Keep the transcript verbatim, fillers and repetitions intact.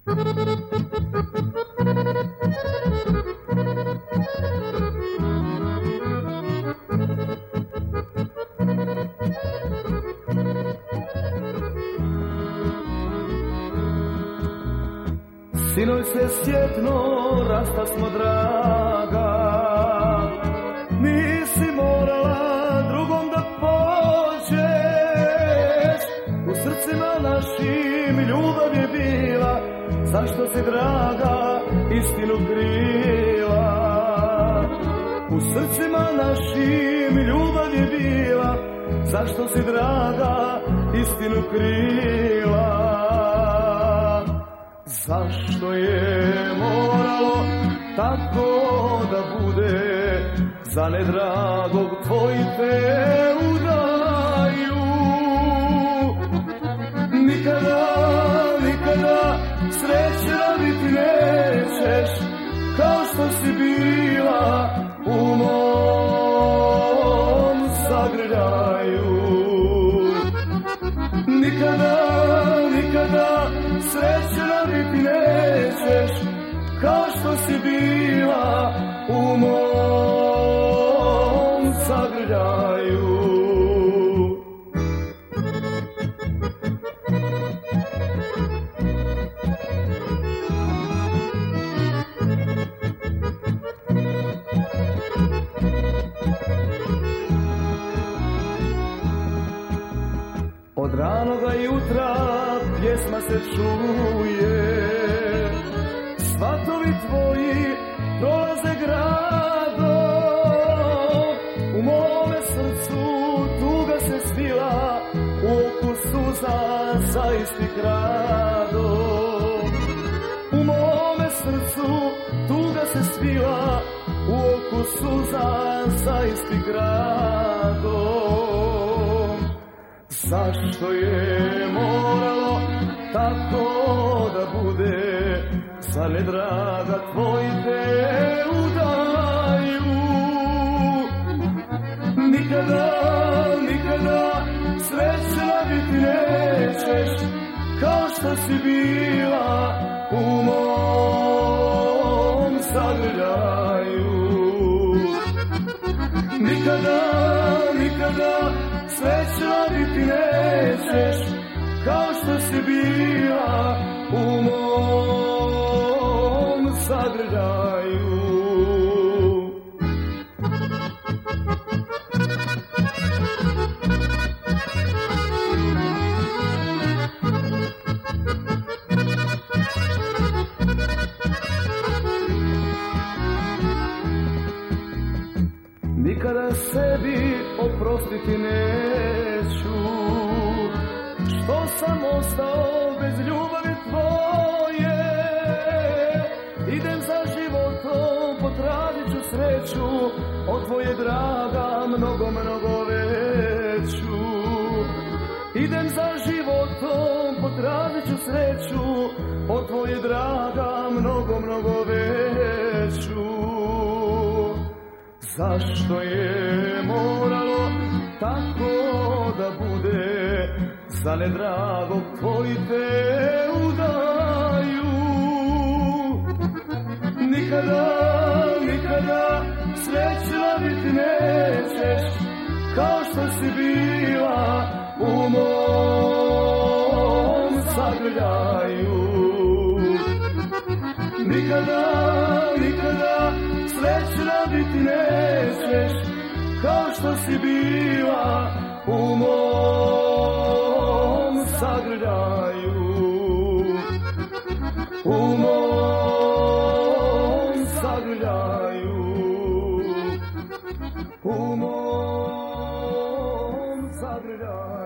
Sinoć se sjetno rasta smo draga, nisi morala drugom da pođeš. U srcima našim ljubav je bila, zašto si draga istinu krila? U srcima našim ljubav je bila, zašto si draga istinu krila? Zašto je moralo tako da bude, za nedragog tvoji te udaju? Nikada, nikada srećna biti nećeš, kao što si bila u mom zagrljaju. Nikada, nikada srećna biti nećeš, kao što si bila u mom zagrljaju. Od ranoga jutra pjesma se čuje, svatovi tvoji prolaze gradom. U mome srcu tuga se svila, u oku suza zaista radom. U mome srcu tuga se svila, u oku suza zaista radom. Zašto je moralo tako da bude, za nedraga tvoji te udaju? Nikada, nikada srećna biti nećeš, kao što si bila u mom zagrljaju. Nikada, nikada srećna biti nećeš, kao što si bila u mom zagrljaju. Nikada sebi oprostiti neću, što sam ostao bez ljubavi tvoje. Idem za životom, potražit ću sreću, od tvoje draga mnogo, mnogo veću. Idem za životom, potražit ću sreću, od tvoje draga mnogo, mnogo veću. Zašto je moralo tako da bude, za nedragog tvoji te udaju? Nikada, nikada srećna biti nećeš, kao što si bila u mom zagrljaju. Nikada, nikada srećna biti nećeš, kao što si bila u mom zagrljaju. U mom zagrljaju. U mom zagrljaju.